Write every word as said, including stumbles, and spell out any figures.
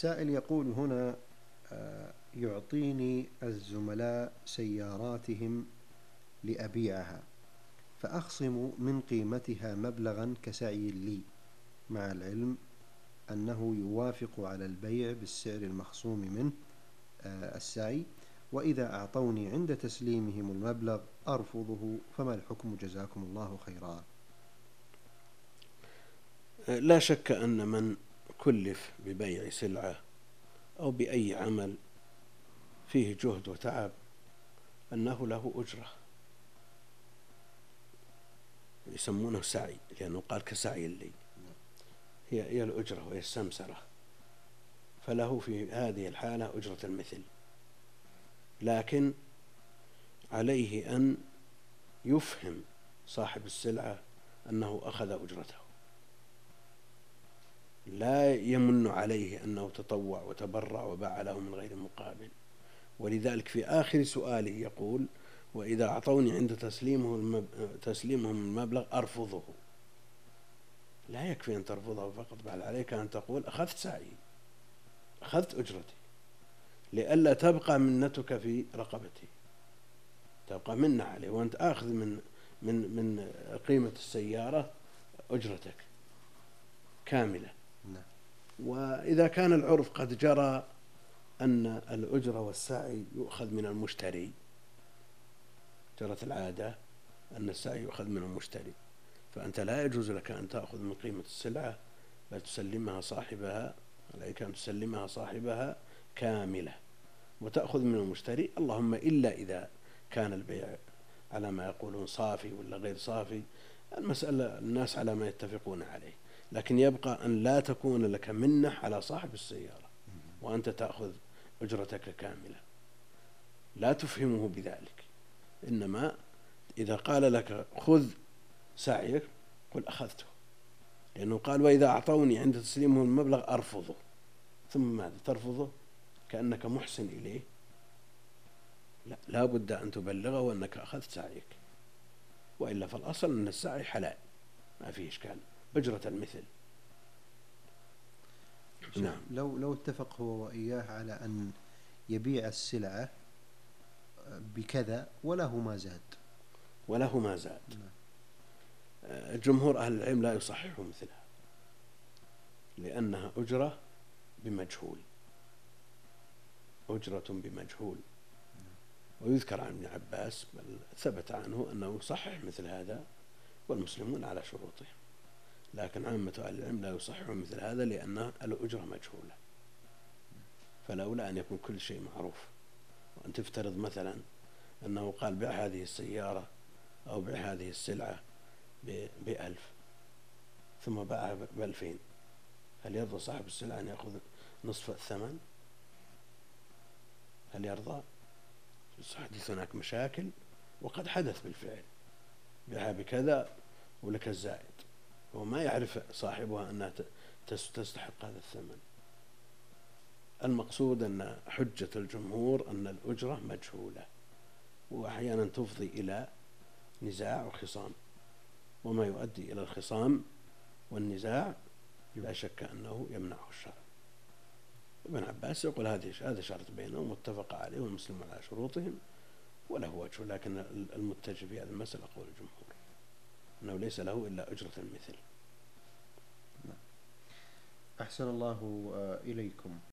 السائل يقول هنا: يعطيني الزملاء سياراتهم لأبيعها، فأخصم من قيمتها مبلغا كسعي لي، مع العلم أنه يوافق على البيع بالسعر المخصوم منه السعي، وإذا أعطوني عند تسليمهم المبلغ أرفضه، فما الحكم جزاكم الله خيرا؟ لا شك أن من كلف ببيع سلعة أو بأي عمل فيه جهد وتعب أنه له أجرة، يسمونه سعي لأنه قال كسعي لي، هي هي الأجرة وهي السمسرة، فله في هذه الحالة أجرة المثل، لكن عليه أن يفهم صاحب السلعة أنه أخذ أجرته، لا يمن عليه أنه تطوع وتبرع وباع له من غير مقابل. ولذلك في آخر سؤاله يقول: وإذا أعطوني عند تسليمه المب... تسليمهم المبلغ أرفضه. لا يكفي أن ترفضه فقط، بل عليك أن تقول: أخذت سعي، أخذت أجرتي، لئلا تبقى منتك في رقبتي، تبقى منة عليه وأنت آخذ من من من قيمة السيارة أجرتك كاملة. وإذا كان العرف قد جرى أن الأجرة والسعي يؤخذ من المشتري، جرت العادة أن السعي يؤخذ من المشتري، فأنت لا يجوز لك أن تأخذ من قيمة السلعة، بل تسلمها صاحبها، عليك أن تسلمها صاحبها كاملة وتأخذ من المشتري، اللهم إلا إذا كان البيع على ما يقولون صافي ولا غير صافي، المسألة الناس على ما يتفقون عليه، لكن يبقى أن لا تكون لك منة على صاحب السيارة وأنت تأخذ أجرتك كاملة، لا تفهمه بذلك، إنما إذا قال لك خذ سعيك قل أخذته، لأنه قال: وإذا أعطوني عند تسليمه المبلغ أرفضه. ثم ماذا ترفضه؟ كأنك محسن إليه؟ لا، لا بد أن تبلغه أنك أخذت سعيك، وإلا فالأصل أن السعي حلال ما فيه إشكال، أجرة المثل. نعم. لو لو اتفق هو وإياه على أن يبيع السلعة بكذا وله ما زاد وله ما زاد جمهور أهل العلم لا يصححوا مثلها، لأنها أجرة بمجهول، أجرة بمجهول. ويذكر عن ابن عباس بل ثبت عنه أنه يصحح مثل هذا والمسلمون على شروطهم، لكن عامة أهل العلم لا يصححوا مثل هذا لأن الأجرة مجهولة، فلولا أن يكون كل شيء معروف، وأن تفترض مثلا أنه قال: بيع هذه السيارة أو بيع هذه السلعة بألف ثم باعها بألفين، هل يرضى صاحب السلعة أن يأخذ نصف الثمن؟ هل يرضى؟ حدث هناك مشاكل، وقد حدث بالفعل، بيعها بكذا ولك الزائد، وما يعرف صاحبها أنها تستحق هذا الثمن. المقصود أن حجة الجمهور أن الأجرة مجهولة، وأحيانا تفضي إلى نزاع وخصام، وما يؤدي إلى الخصام والنزاع لا شك أنه يمنعه الشرع. ابن عباس يقول هذه هذا شرط بينهم متفق عليه والمسلمون على شروطهم وله وجه، لكن المتجه في هذه المسألة قول الجمهور أنه ليس له إلا أجرة المثل. أحسن الله إليكم.